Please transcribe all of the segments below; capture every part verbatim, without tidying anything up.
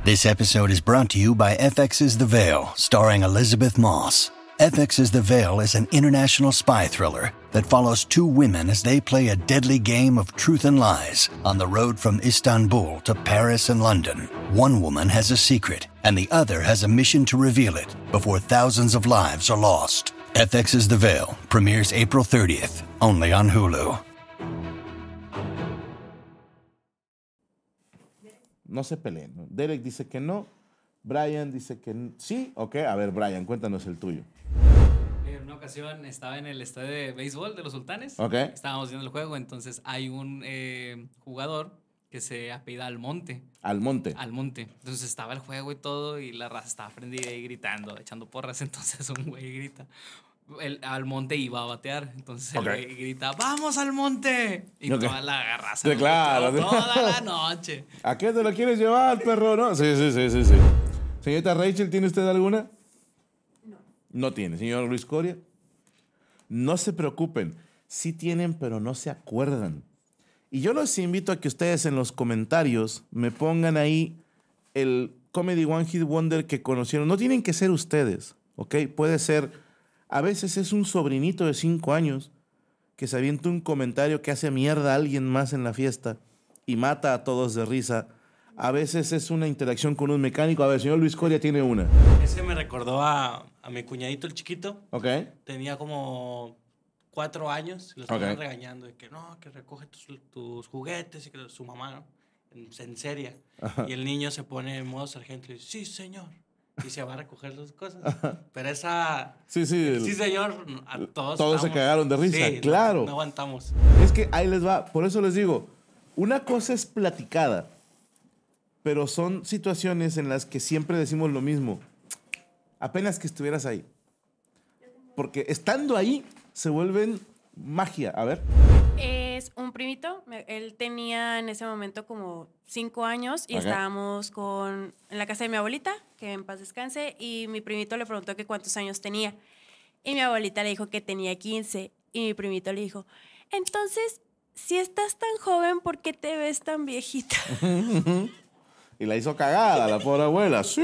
This episode is brought to you by F X's The Veil, starring Elizabeth Moss. F X's The Veil is an international spy thriller that follows two women as they play a deadly game of truth and lies on the road from Istanbul to Paris and London. One woman has a secret, and the other has a mission to reveal it before thousands of lives are lost. F X's The Veil premieres April thirtieth, only on Hulu. No se peleen, ¿no? Derek dice que no. Brian dice que n- sí. Ok, a ver, Brian, cuéntanos el tuyo. En una ocasión estaba en el estadio de béisbol de los Sultanes. Ok. Estábamos viendo el juego, entonces hay un eh, jugador que se apellida Almonte. Almonte. Almonte. Entonces estaba el juego y todo, y la raza estaba prendida y gritando, echando porras. Entonces un güey grita. El Almonte iba a batear, entonces el Ok. güey grita, ¡vamos Almonte! Y Ok. toda la raza. Sí, lo claro. gritó Toda la noche. ¿A qué te lo quieres llevar, perro? ¿No? Sí, sí, sí, sí, sí. Señorita Rachel, ¿tiene usted alguna? No. No tiene. Señor Luis Coria. No se preocupen. Sí tienen, pero no se acuerdan. Y yo los invito a que ustedes en los comentarios me pongan ahí el Comedy One Hit Wonder que conocieron. No tienen que ser ustedes, ¿ok? Puede ser... A veces es un sobrinito de cinco años que se avienta un comentario que hace mierda a alguien más en la fiesta y mata a todos de risa. A veces es una interacción con un mecánico. A ver, señor Luis Coria tiene una. Ese me recordó a, a mi cuñadito, el chiquito. ¿Ok? Tenía como cuatro años y lo estaban Ok. regañando de que no, que recoge tus, tus juguetes y que su mamá, ¿no? En, en seria. Y el niño se pone en modo sargento y dice, sí, señor. Y se va a recoger las cosas. Pero esa... Sí, sí. el- Sí, señor. A todos Todos se estamos- cagaron de risa, Sí, claro. No, no aguantamos. Es que ahí les va. Por eso les digo, una cosa es platicada, pero son situaciones en las que siempre decimos lo mismo. Apenas que estuvieras ahí. Porque estando ahí se vuelven magia. A ver. Es un primito. me- Él tenía en ese momento como cinco años y Ok. estábamos con, en la casa de mi abuelita, que en paz descanse, y mi primito le preguntó que cuántos años tenía. Y mi abuelita le dijo que tenía quince. Y mi primito le dijo, entonces, si estás tan joven, ¿por qué te ves tan viejita? Y la hizo cagada, la pobre abuela. Sí.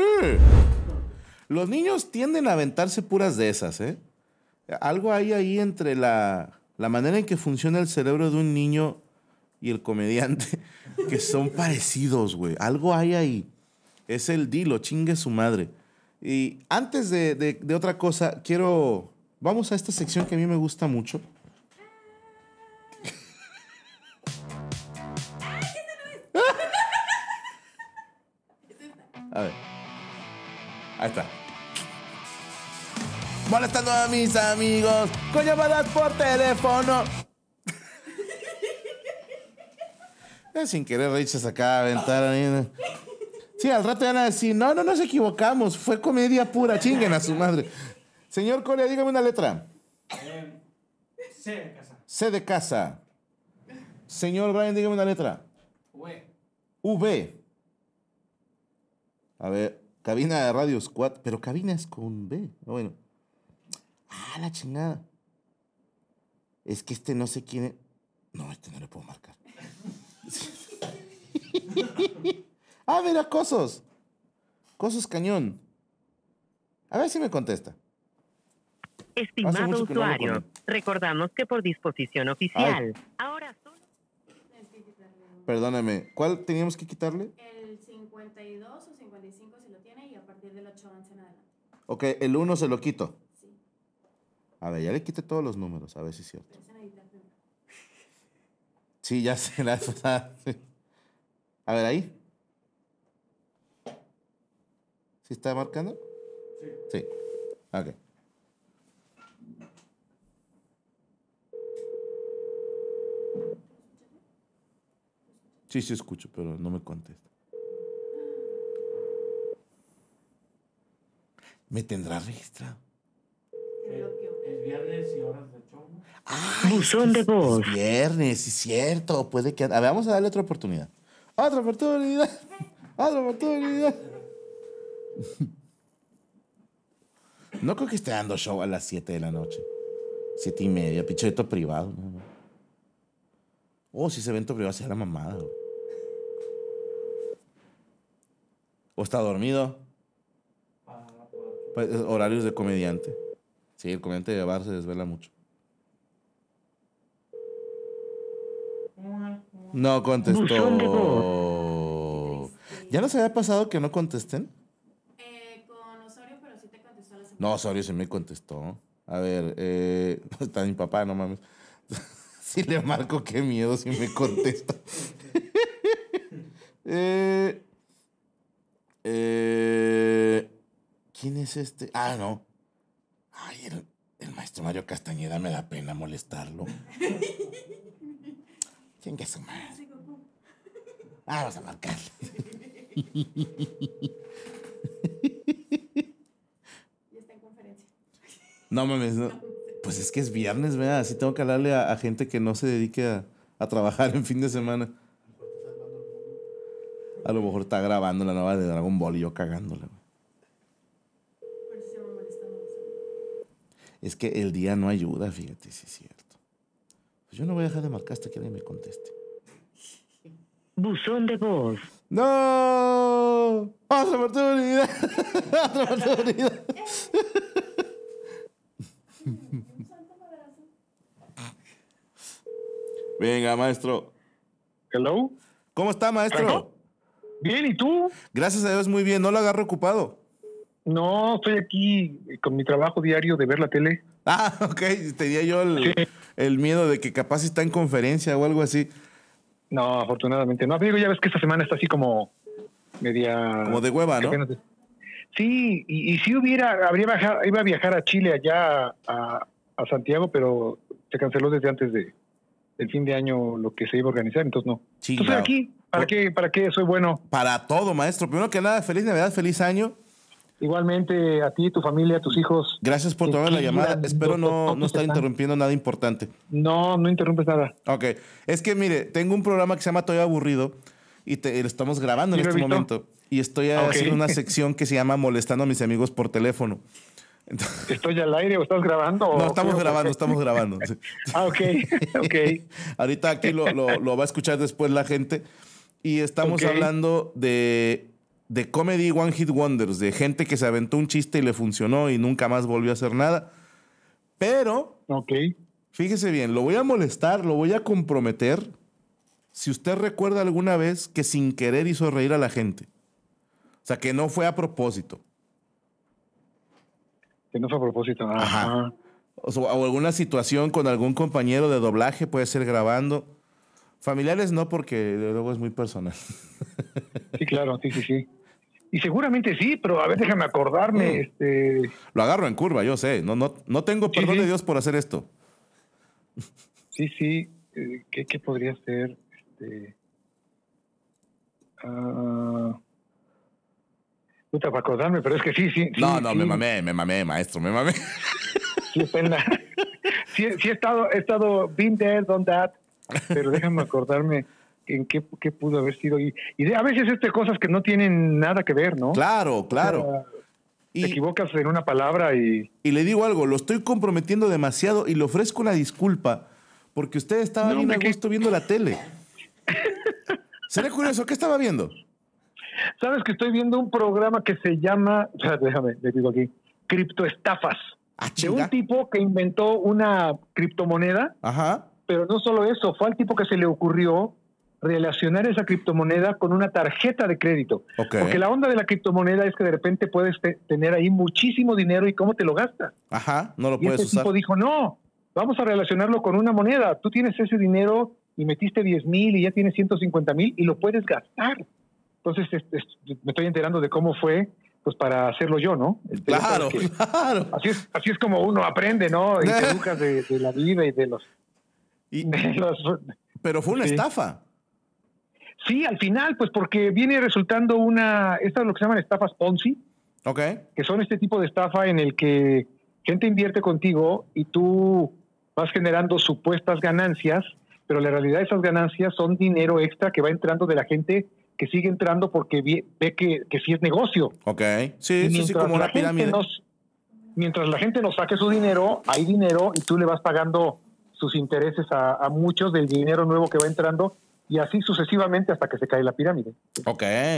Los niños tienden a aventarse puras de esas, ¿eh? Algo hay ahí entre la, la manera en que funciona el cerebro de un niño y el comediante, que son parecidos, güey. Algo hay ahí. Es el dilo, chingue su madre. Y antes de, de- de otra cosa, quiero... Vamos a esta sección que a mí me gusta mucho. A ver. Ahí está. Molestando a mis amigos con llamadas por teléfono. Eh, Sin querer, Rachel se acaba de aventar ahí. Sí, al rato van a decir, no, no nos equivocamos, fue comedia pura, chinguen a su madre. Señor Corea, dígame una letra. C de casa. C de casa. Señor Brian, dígame una letra. Güey. V. A ver, cabina de Radio Squad, pero cabina es con B. Ah, Bueno. Ah, la chingada. Es que este no sé quién es. No, este no le puedo marcar. Ah, mira, Cosos. Cosos Cañón. A ver si me contesta. Hace Estimado mucho que no hablo con usuario, él. recordamos que por disposición oficial, ahora solo... Perdóname. ¿Cuál teníamos que quitarle? El cincuenta y dos o cincuenta y cinco si lo tiene, y a partir del ocho once en adelante. Ok, el uno se lo quito. Sí. A ver, ya le quité todos los números, a ver si es cierto. Pero es en editar primero. Sí, ya se la pasada. Sí. A ver, ahí. ¿Sí está marcando? Sí. Sí. Ok. Sí, sí escucho, pero no me contesta. ¿Me tendrá registrado? Es viernes y horas de show. Buzón de voz. Es viernes, sí es cierto. Puede que... A ver, vamos a darle otra oportunidad. Otra oportunidad. Otra oportunidad. No creo que esté dando show a las siete de la noche. Siete y media. Pinche evento privado. No, no. Oh, si ese evento privado sea la mamada. güey. ¿O está dormido? Pues, horarios de comediante. Sí, el comediante de bar se desvela mucho. No contestó. ¿Ya nos había pasado que no contesten? Eh, con Osorio, pero sí te contestó la semana. No, Osorio sí me contestó. A ver, eh, está mi papá, no mames. Si le marco, qué miedo si me contesta. eh, eh, ¿Quién es este? Ah, no. Ay, el, el maestro Mario Castañeda, me da pena molestarlo. ¿Quién que es su madre? Ah, vamos a marcar. Ya está en conferencia. No mames, no. Pues es que es viernes, ¿verdad? Así tengo que hablarle a, a gente que no se dedique a, a trabajar en fin de semana. A lo mejor está grabando la nueva de Dragon Ball y yo cagándola. Es que el día no ayuda, fíjate, sí es cierto. Pues yo no voy a dejar de marcar hasta que alguien me conteste. Buzón de voz. ¡No! ¡Otra oportunidad! ¡Otra oportunidad! Venga, maestro. Hello. ¿Cómo está, maestro? Bien, ¿y tú? Gracias a Dios, muy bien. ¿No lo agarro ocupado? No, estoy aquí con mi trabajo diario de ver la tele. Ah, ok. Tenía yo el, Sí. el miedo de que capaz está en conferencia o algo así. No, afortunadamente no. Amigo, ya ves que esta semana está así como media... Como de hueva, ¿no? apenas- Sí, y, y si hubiera, habría viajar, iba a viajar a Chile, allá a, a Santiago, pero se canceló desde antes de del fin de año lo que se iba a organizar, entonces no. Chingao. Entonces aquí, ¿para qué, para qué soy bueno? Para todo, maestro. Primero que nada, feliz Navidad, feliz año. Igualmente a ti, tu familia, a tus hijos. Gracias por Que tomar la quieran, llamada. Espero no, no todos estar están- interrumpiendo nada importante. No, no interrumpes nada. Ok. Es que, mire, tengo un programa que se llama Toy Aburrido y te, lo estamos grabando en Sí, lo he este visto. momento. Y estoy Ok. haciendo una sección que se llama Molestando a mis amigos por teléfono. Entonces, ¿Estoy al aire o estás grabando? o no, estamos qué? grabando, estamos grabando. Sí. Ah, ok, ok. Ahorita aquí lo, lo- lo va a escuchar después la gente. Y estamos Ok. hablando de, de Comedy One Hit Wonders, de gente que se aventó un chiste y le funcionó y nunca más volvió a hacer nada. Pero, Ok. fíjese bien, lo voy a molestar, lo voy a comprometer si usted recuerda alguna vez que sin querer hizo reír a la gente. O sea, que no fue a propósito. Que no fue a propósito. Ajá. Ajá. O, sea, o alguna situación con algún compañero de doblaje, puede ser grabando. Familiares no, porque luego es muy personal. Sí, claro, sí, sí, sí. Y seguramente sí, pero a ver, déjame acordarme. Mm. Este, Lo agarro en curva, yo sé. No, no, no tengo Sí, perdón sí. de Dios por hacer esto. sí, sí. eh, ¿qué, ¿Qué podría ser? Este, ah, puta, para acordarme, pero es que sí, sí. sí No, no, sí, me mamé, me mamé, maestro, me mamé. Sí, está en la- sí, sí he estado, he estado been there, done that, pero déjame acordarme en qué, qué pudo haber sido. Y, y de- a veces este cosas que no tienen nada que ver, ¿no? Claro, claro. O sea, te Y, equivocas en una palabra y... y le digo algo, lo estoy comprometiendo demasiado y le ofrezco una disculpa porque usted estaba No, bien a hombre, ¿qué? gusto viendo la tele. Sería curioso, ¿qué estaba viendo? Sabes que estoy viendo un programa que se llama, o sea, déjame, le digo aquí, criptoestafas. Ah, De chinga. un tipo que inventó una criptomoneda, Ajá. pero no solo eso, fue al tipo que se le ocurrió relacionar esa criptomoneda con una tarjeta de crédito. Ok. Porque la onda de la criptomoneda es que de repente puedes te- tener ahí muchísimo dinero y cómo te lo gastas. Ajá, no lo Y puedes este usar. tipo dijo, no, vamos a relacionarlo con una moneda. Tú tienes ese dinero y metiste diez mil y ya tienes ciento cincuenta mil y lo puedes gastar. Entonces es- es- me estoy enterando de cómo fue, pues para hacerlo yo, ¿no? Este, Claro, que- claro. Así es, así es como uno aprende, ¿no? Y te educas de, de la vida y de los, Y- de los... pero fue una Sí. estafa. Sí, al final, pues porque viene resultando una... Estas es lo que se llaman estafas Ponzi, Ok. que son este tipo de estafa en el que gente invierte contigo y tú vas generando supuestas ganancias, pero la realidad de esas ganancias son dinero extra que va entrando de la gente que sigue entrando porque vi- ve que, que sí es negocio. Ok. Y Sí, sí, sí, como la una gente pirámide. nos- mientras la gente nos saque su dinero, hay dinero y tú le vas pagando sus intereses a, a muchos del dinero nuevo que va entrando y así sucesivamente hasta que se cae la pirámide. Ok.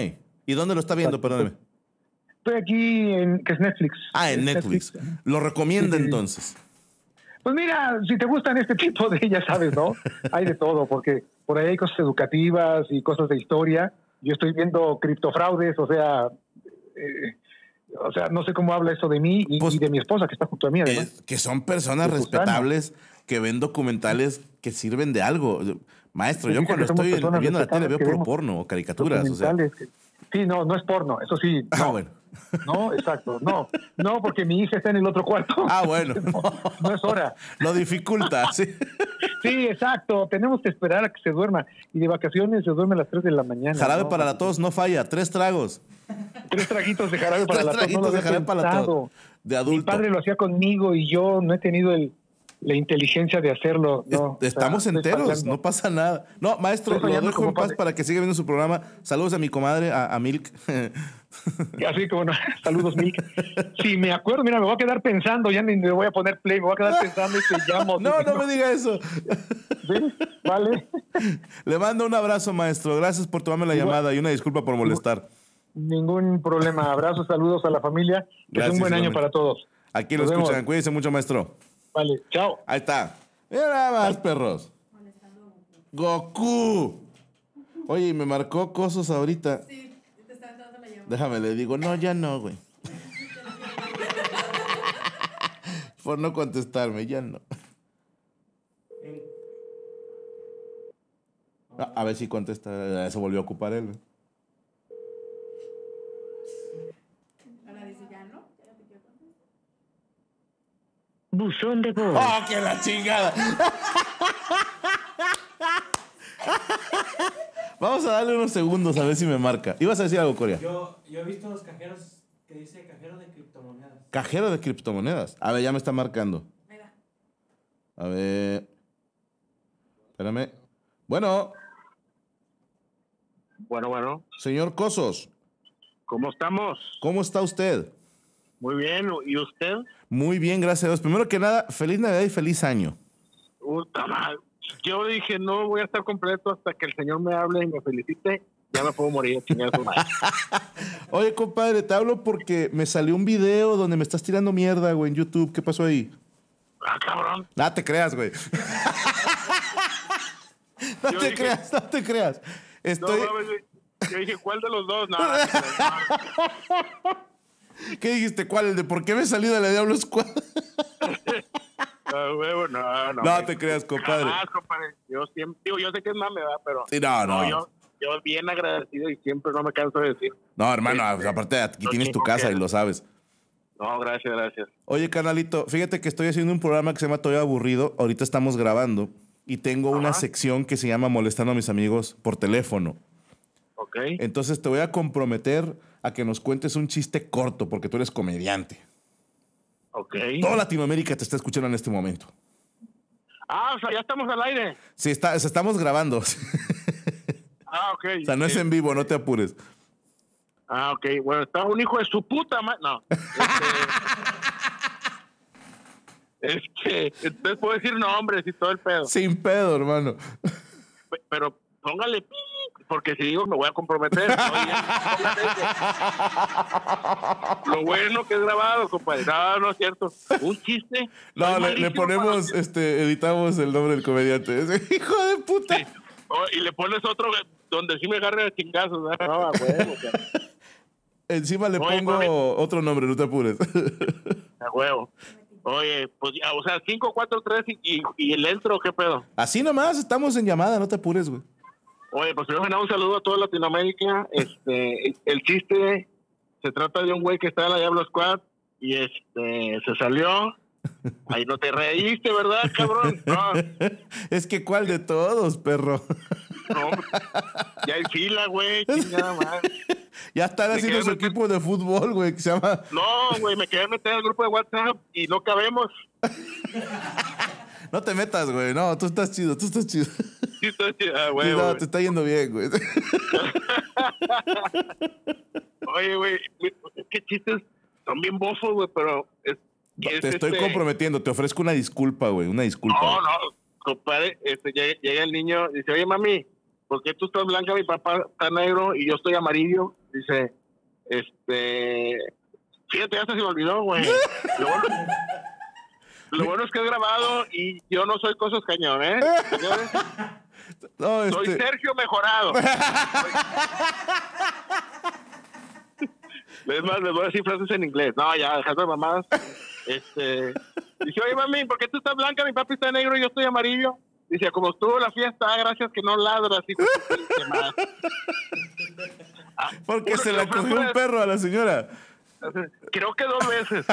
¿Y dónde lo está viendo? Perdóneme. Estoy aquí en, que es Netflix. Ah, en Es Netflix. ¿Lo recomienda Sí, sí, sí. entonces? Pues mira, si te gustan este tipo de, ya sabes, ¿no? Hay de todo, porque por ahí hay cosas educativas y cosas de historia. Yo estoy viendo criptofraudes, o sea, eh, o sea, no sé cómo habla eso de mí y, Pues, y de mi esposa, que está junto a mí, además. Es que son personas De Susana. respetables que ven documentales que sirven de algo. Maestro, Se yo dice cuando que somos estoy personas viendo la tele veo respetables que puro vemos porno o caricaturas. O sea. Documentales que- Sí, no, no es porno, eso sí. Ah, no. bueno. No, exacto, no. No, porque mi hija está en el otro cuarto. Ah, bueno. No, no es hora. Lo dificulta, sí. Sí, exacto. Tenemos que esperar a que se duerma. Y de vacaciones se duerme a las tres de la mañana. Jarabe ¿no? para la tos no falla. Tres tragos. Tres traguitos de jarabe para Tres la tos. No traguitos lo de había jarabe para la pensado. tos. De Mi adulto. padre lo hacía conmigo y yo no he tenido el, la inteligencia de hacerlo. Es- No, Estamos o sea, estoy enteros, fallando. no pasa nada. No, maestro, Estoy lo fallando dejo como en paz padre. para que siga viendo su programa. Saludos a mi comadre, a, a Milk. Así que bueno, saludos, Milk. Si me acuerdo, mira, me voy a quedar pensando, ya ni me voy a poner play, me voy a quedar pensando y te llamo. No, no me diga eso. ¿Sí? Vale. Le mando un abrazo, maestro. Gracias por tomarme la Igual- llamada y una disculpa por molestar. Ningún problema. Abrazos, saludos a la familia. Que es Gracias, un buen año igualmente. para todos. Aquí lo Nos escuchan. vemos. Cuídense mucho, maestro. Vale, chao. Ahí está. Mira nada más, perros. Goku. Oye, y me marcó cosas ahorita. Sí, te está dando la llamada. Déjame, le digo, no, ya no, güey. Por no contestarme, ya no. Ah, a ver si contesta. Se volvió a ocupar él. güey. Ahora dice ya, ¿no? Ya no te quiero contestar. Buzón de voz. ¡Oh, que la chingada! Vamos a darle unos segundos a ver si me marca. ¿Ibas a decir algo, Corea? Yo, yo he visto los cajeros que dice cajero de criptomonedas. Cajero de criptomonedas. A ver, ya me está marcando. Ahí va. A ver. Espérame. Bueno, Bueno, bueno, señor Cosos, ¿cómo estamos? ¿cómo está usted? Muy bien, ¿y usted? Muy bien, gracias a Dios. Primero que nada, feliz Navidad y feliz año. Puta madre. Yo dije, no voy a estar completo hasta que el Señor me hable y me felicite. Ya me puedo morir, chingada su madre. Oye, compadre, te hablo porque me salió un video donde me estás tirando mierda, güey, en YouTube. ¿Qué pasó ahí? Ah, cabrón. No te creas, güey. No Yo te dije- creas, no te creas. No, Estoy... mames, güey. Yo dije, ¿cuál de los dos? No, no, no. ¿Qué dijiste? ¿Cuál? ¿El de por qué me salí de la Diablo Squad? No, huevo, no, no. No güey. te creas, compadre. Jamás, compadre. Yo siempre, digo, yo sé que es mame, ¿verdad? Pero Sí, no, no. yo, yo bien agradecido y siempre no me canso de decir. No, hermano, Este, aparte aquí lo tienes tu chico casa que- y lo sabes. No, gracias, gracias. Oye, canalito, fíjate que estoy haciendo un programa que se llama Todavía Aburrido. Ahorita estamos grabando y tengo una Ajá. sección que se llama Molestando a mis amigos por teléfono. Ok. Entonces te voy a comprometer a que nos cuentes un chiste corto porque tú eres comediante. Ok. Toda Latinoamérica te está escuchando en este momento. Ah, o sea, ya estamos al aire. Sí, está, estamos grabando. Ah, ok. O sea, no es en vivo, no te apures. Ah, ok. Bueno, está un hijo de su puta madre. No. Este, este, entonces puedo decir nombres y todo el pedo. Sin pedo, hermano. Pe- Pero póngale pi, porque si digo me voy a comprometer. Oye, lo bueno que es grabado, compadre. No, no es cierto. Un chiste. No, Soy le, le malísimo ponemos, para- este, editamos el nombre del comediante. Ese hijo de puta. Sí. Oh, y le pones otro donde sí me agarre de chingazos. ¿verdad? No, a huevo, o sea, Encima le Oye, pongo mami. otro nombre, no te apures. a huevo. Oye, pues ya, o sea, cinco, cuatro, tres y, y, y el entro, ¿qué pedo? Así nomás, estamos en llamada, no te apures, güey. Oye, pues primero un saludo a toda Latinoamérica. Este, el, el chiste se trata de un güey que está en la Diablo Squad y este se salió. Ahí no te reíste, ¿verdad, cabrón? No, Es que ¿cuál de todos, perro? no. Ya hay fila, güey. Chingada madre. Ya están Me haciendo quedé su metido- equipo de fútbol, güey, que se llama... No, güey, me quedé meter al grupo de WhatsApp y no cabemos. No te metas, güey. No, tú estás chido, tú estás chido. Sí, estoy, ah, Sí, güey, no, güey. te está yendo bien, güey. Oye, güey, es que chistes son bien bofos, güey, pero es, es, Te estoy este, comprometiendo, te ofrezco una disculpa, güey, una disculpa. No, no, compadre, este, llega, llega el niño y dice, oye, mami, ¿por qué tú estás blanca, mi papá está negro y yo estoy amarillo? Dice, este, fíjate, ya se me olvidó, güey. Lo bueno, lo bueno es que es grabado y yo no soy Cosas Cañón, ¿eh? Señores, No, este... soy Sergio Mejorado. Es más, les voy a decir frases en inglés. No, ya, dejando de mamadas. Este, dice, oye, mami, ¿por qué tú estás blanca? Mi papi está negro y yo estoy amarillo. Dice, como estuvo la fiesta, gracias que no ladras, hijo de tu pinche madre. Ah, Porque uno- se la uno- cogió un perro a la señora. Creo que dos veces.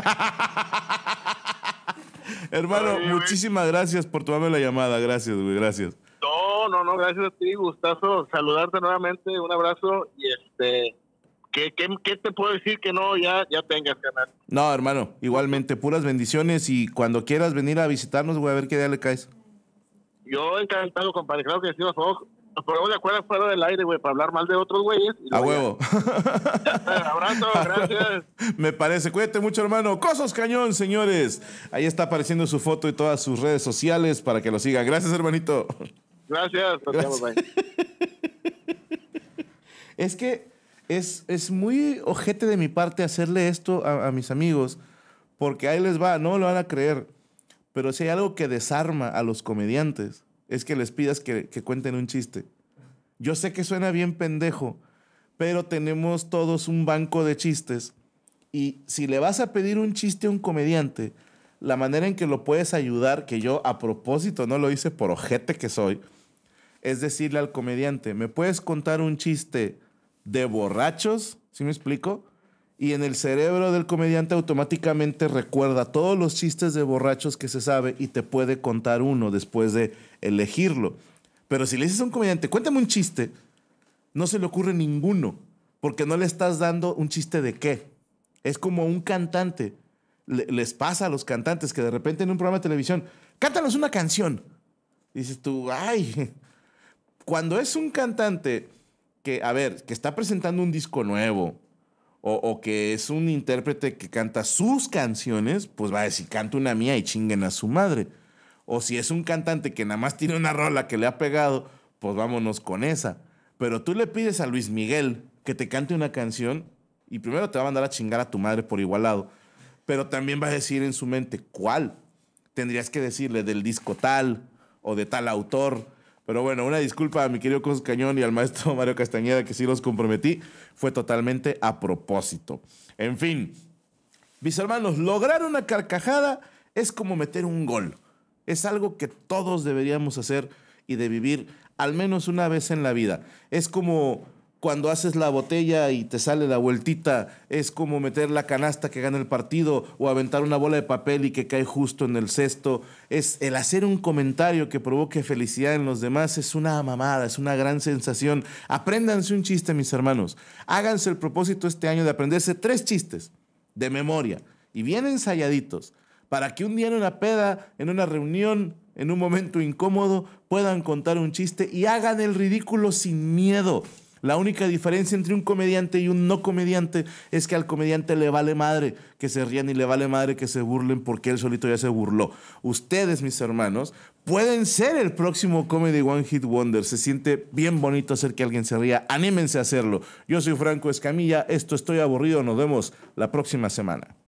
Hermano, Ay, güey. muchísimas gracias por tomarme la llamada. Gracias, güey, gracias. No, no, no, gracias a ti, gustazo saludarte nuevamente, un abrazo y este, ¿qué, qué, qué te puedo decir que no ya, ya tengas, canal? No, hermano, igualmente, puras bendiciones y cuando quieras venir a visitarnos, güey, a ver qué día le caes. Yo encantado, compadre, claro que sí, por favor, nos ponemos de acuerdo fuera del aire, güey, para hablar mal de otros güeyes. y A luego huevo. ya. Abrazo, gracias. Me parece. Cuídate mucho, hermano. Cosos Cañón, señores. Ahí está apareciendo su foto y todas sus redes sociales para que lo sigan. Gracias, hermanito. Gracias, nos vemos, bye. Es que es, es muy ojete de mi parte hacerle esto a, a mis amigos, porque ahí les va, no lo van a creer. Pero si hay algo que desarma a los comediantes, es que les pidas que, que cuenten un chiste. Yo sé que suena bien pendejo, pero tenemos todos un banco de chistes. Y si le vas a pedir un chiste a un comediante, la manera en que lo puedes ayudar, que yo a propósito no lo hice por ojete que soy, es decirle al comediante, ¿me puedes contar un chiste de borrachos? ¿Sí me explico? Y en el cerebro del comediante automáticamente recuerda todos los chistes de borrachos que se sabe y te puede contar uno después de elegirlo. Pero si le dices a un comediante, cuéntame un chiste, no se le ocurre ninguno, porque no le estás dando un chiste de qué. Es como un cantante. Le- les pasa a los cantantes que de repente en un programa de televisión, cántanos una canción. Dices tú, ay. Cuando es un cantante que, a ver, que está presentando un disco nuevo o, o que es un intérprete que canta sus canciones, pues va a decir, canta una mía y chinguen a su madre. O si es un cantante que nada más tiene una rola que le ha pegado, pues vámonos con esa. Pero tú le pides a Luis Miguel que te cante una canción y primero te va a mandar a chingar a tu madre por igualado. Pero también va a decir en su mente, ¿cuál? Tendrías que decirle del disco tal o de tal autor. Pero bueno, una disculpa a mi querido Cosas Cañón y al maestro Mario Castañeda, que sí los comprometí. Fue totalmente a propósito. En fin, mis hermanos, lograr una carcajada es como meter un gol. Es algo que todos deberíamos hacer y de vivir al menos una vez en la vida. Es como cuando haces la botella y te sale la vueltita, es como meter la canasta que gana el partido o aventar una bola de papel y que cae justo en el cesto. Es el hacer un comentario que provoque felicidad en los demás, es una mamada, es una gran sensación. Apréndanse un chiste, mis hermanos. Háganse el propósito este año de aprenderse tres chistes de memoria y bien ensayaditos para que un día en una peda, en una reunión, en un momento incómodo, puedan contar un chiste y hagan el ridículo sin miedo. La única diferencia entre un comediante y un no comediante es que al comediante le vale madre que se rían y le vale madre que se burlen porque él solito ya se burló. Ustedes, mis hermanos, pueden ser el próximo Comedy One Hit Wonder. Se siente bien bonito hacer que alguien se ría. Anímense a hacerlo. Yo soy Franco Escamilla. Esto Estoy Aburrido. Nos vemos la próxima semana.